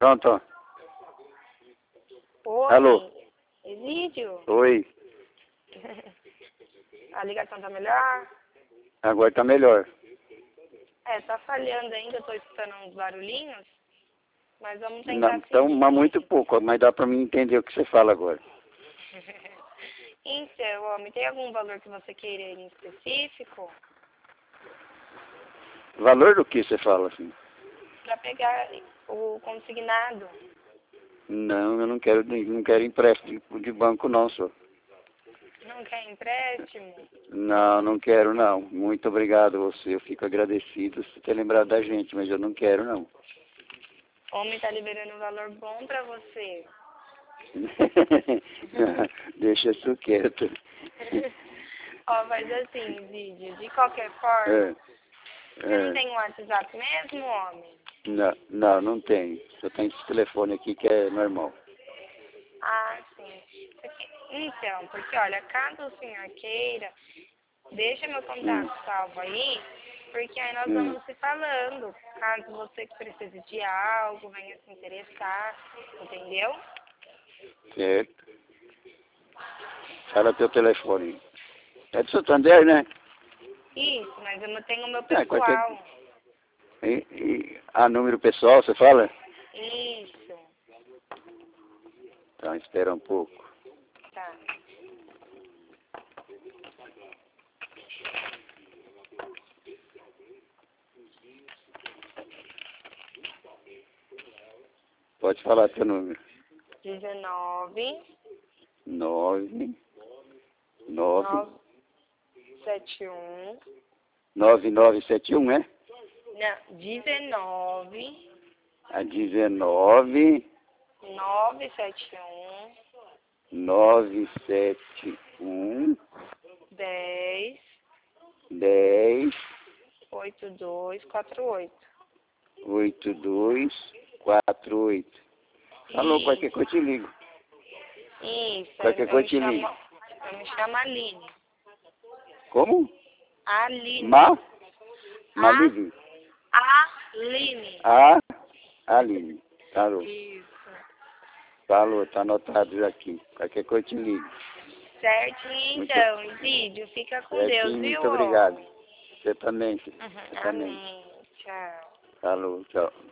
Pronto. Oi. Alô? Egídio? Oi. A ligação tá melhor? Agora tá melhor. Tá falhando ainda, eu tô escutando uns barulhinhos. Mas vamos Não, tentar então, seguir. mas muito pouco, mas dá pra mim entender o que você fala agora. Então, homem, tem algum valor que você queira em específico? Valor do que você fala assim? Pra pegar o consignado. Não, eu não quero empréstimo de banco não, senhor. Não quer empréstimo? Não, não quero não. Muito obrigado a você. Eu fico agradecido por ter lembrado da gente, mas eu não quero não. O homem tá liberando um valor bom pra você. Deixa isso quieto. Ó, mas assim, vídeo, de qualquer forma, você não É. tem um WhatsApp mesmo, homem? Não tenho. Só tem esse telefone aqui que é normal. Ah, sim. Então, porque olha, caso o senhor queira, deixa meu contato salvo aí, porque aí nós vamos se falando. Caso você precise de algo, venha se interessar, entendeu? Certo. Fala teu telefone. É de Santander, né? Isso, mas eu não tenho o meu Qualquer... pessoal. número pessoal, você fala? Isso, Então, espera um pouco. tá. Pode falar teu número. 19 9 971 9971, é? Não, 19 A 19 971 971 10 10 8248. 8248. Alô, qualquer coisa eu te ligo. Isso, Qualquer coisa eu te ligo. eu me chamo Aline. Como? Aline. Malívio. Aline. Aline. Alô. Isso. Falou, tá anotado já aqui. Qualquer coisa eu te ligo. Certinho, então, Egídio, fica com Certinho, Deus, viu? muito obrigado. Você também, Você também. Amém. Tchau. Falou, tchau.